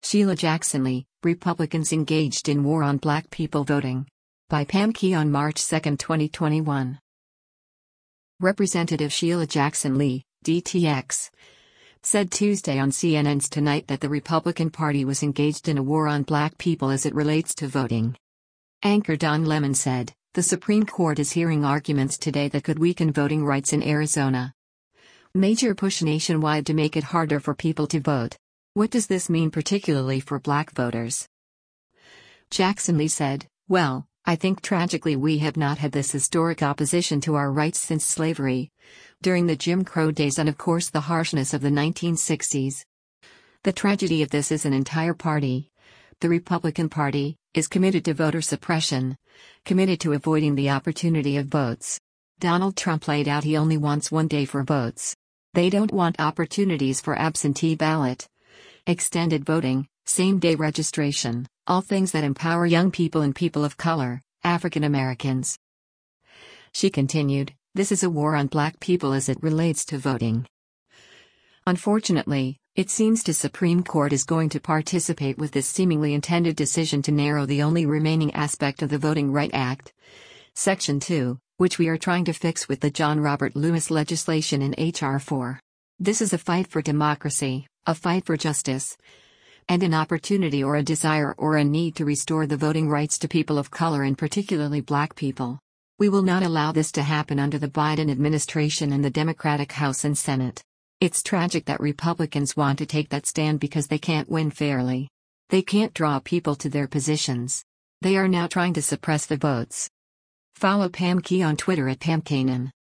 Sheila Jackson Lee, Republicans engaged in war on black people voting. By Pam Key on March 2, 2021. Representative Sheila Jackson Lee, DTX, said Tuesday on CNN's Tonight that the Republican Party was engaged in a war on black people as it relates to voting. Anchor Don Lemon said, "The Supreme Court is hearing arguments today that could weaken voting rights in Arizona. Major push nationwide to make it harder for people to vote. What does this mean particularly for black voters?" Jackson Lee said, "Well, I think tragically we have not had this historic opposition to our rights since slavery, during the Jim Crow days and of course the harshness of the 1960s. The tragedy of this is an entire party, the Republican Party, is committed to voter suppression, committed to avoiding the opportunity of votes. Donald Trump laid out he only wants one day for votes. They don't want opportunities for absentee ballot, extended voting, same-day registration, all things that empower young people and people of color, African Americans." She continued, "This is a war on black people as it relates to voting. Unfortunately, it seems the Supreme Court is going to participate with this seemingly intended decision to narrow the only remaining aspect of the Voting Rights Act, Section 2, which we are trying to fix with the John Robert Lewis legislation in H.R. 4. This is a fight for democracy, a fight for justice, and an opportunity or a desire or a need to restore the voting rights to people of color and particularly black people. We will not allow this to happen under the Biden administration and the Democratic House and Senate. It's tragic that Republicans want to take that stand because they can't win fairly. They can't draw people to their positions. They are now trying to suppress the votes." Follow Pam Key on Twitter at PamKanan.